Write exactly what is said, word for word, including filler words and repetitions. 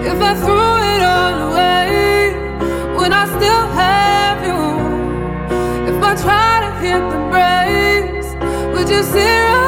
If I threw it all away, would I still have you? If I try to hit the brakes, would you see right